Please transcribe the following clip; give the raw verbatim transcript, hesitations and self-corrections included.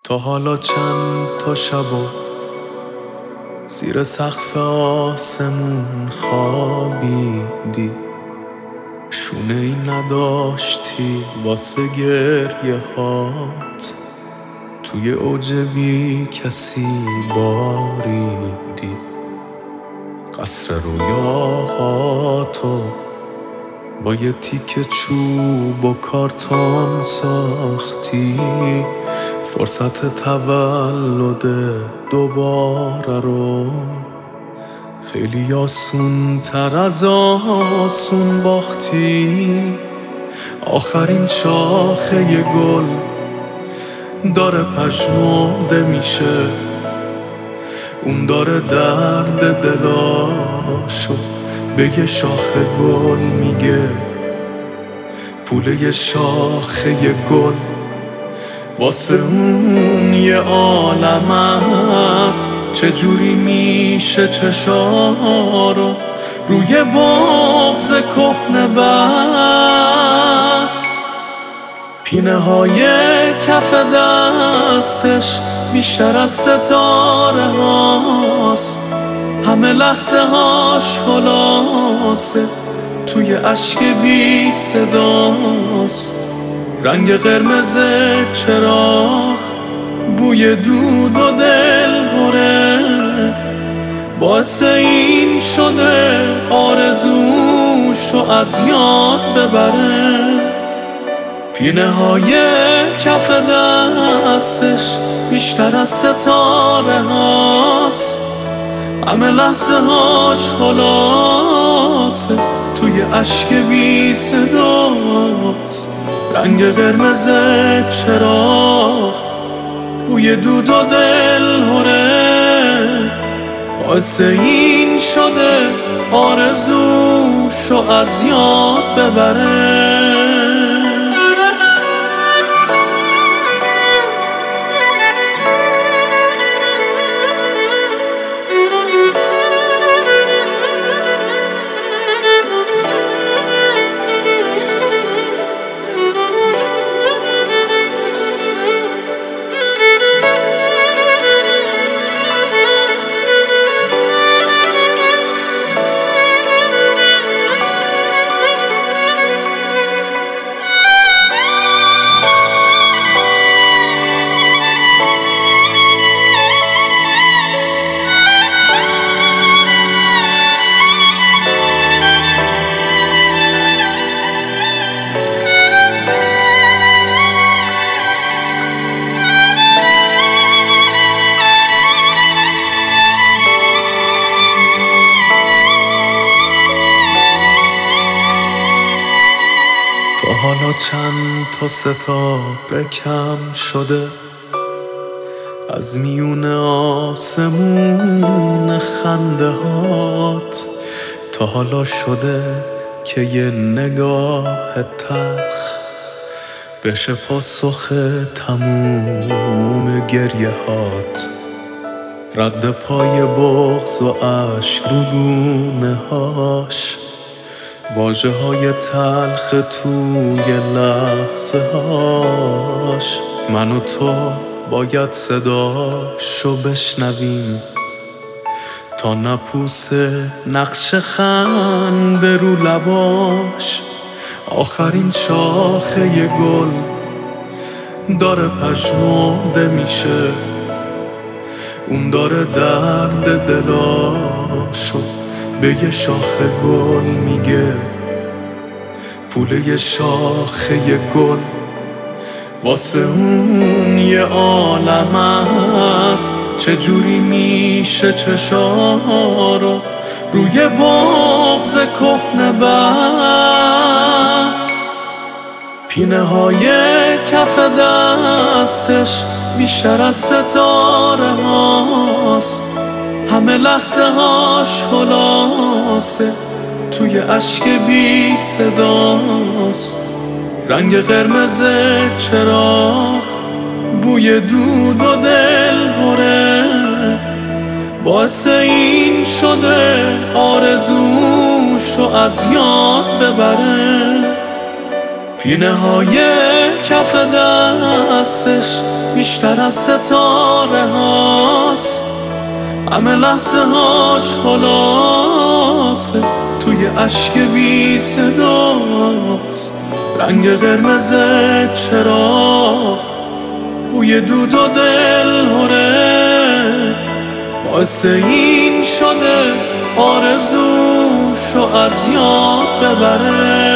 تا حالا چند تا شب و زیر سقف آسمون خوابیدی، شونه ای نداشتی واسه گریه هات، توی اوج بی کسی باریدی. قصر رویاهاتو با یه تیکه چوب و کارتون ساختی، فرصت تولد دوباره رو خیلی آسون تر از آسون باختی. آخرین شاخه گل داره پژمرده میشه، اون داره درد دلاشو به یه شاخه گل میگه. پول یه شاخه گل واسه اون یه عالم است، چجوری میشه چشارو روی بغض کهنه بست. پینه های کف دستش بیشتر از ستاره هاست، همه لحظه هاش خلاصه توی اشک بی صداست. رنگ قرمز چراغ، بوی دود و دلهره، باعث این شده آرزوشو از یاد ببره. پینه های کف دستش بیشتر از ستاره هاست، همه لحظه هاش خلاصه توی اشک بی صداست. رنگ قرمز چراغ، بوی دود و دلهره، باعث این شده آرزوشو از یاد ببره. تا حالا چند تا ستاره کم شده از میون آسمون خنده هات. تا حالا شده که یه نگاه تلخ بشه پاسخ تموم گریه هات. رد پای بغض و عشق رو گونه هاش، واژه های تلخ توی لحظه هاش. من و تو باید صداشو بشنویم تا نپوسه نقش خنده رو لباش. آخرین شاخه گل داره پژمرده میشه، اون داره درد دلاشو به یه شاخه گل میگه. پول یه شاخه گل واسه اون یه عالم است، چجوری میشه چشارو روی بغض کهنه بست. پینه های کف دستش بیشتر از ستاره هاست، همه لحظه هاش خلاصه توی اشک بی صداست. رنگ قرمز چراغ، بوی دود و دلهره، باعث این شده آرزوشو از یاد ببره. پینه های کف دستش بیشتر از ستاره هاست، همه لحظه هاش خلاصه توی اشک بی صداست. رنگ قرمز چراغ، بوی دود و دلهره، باعث این شده آرزوشو از یاد ببره.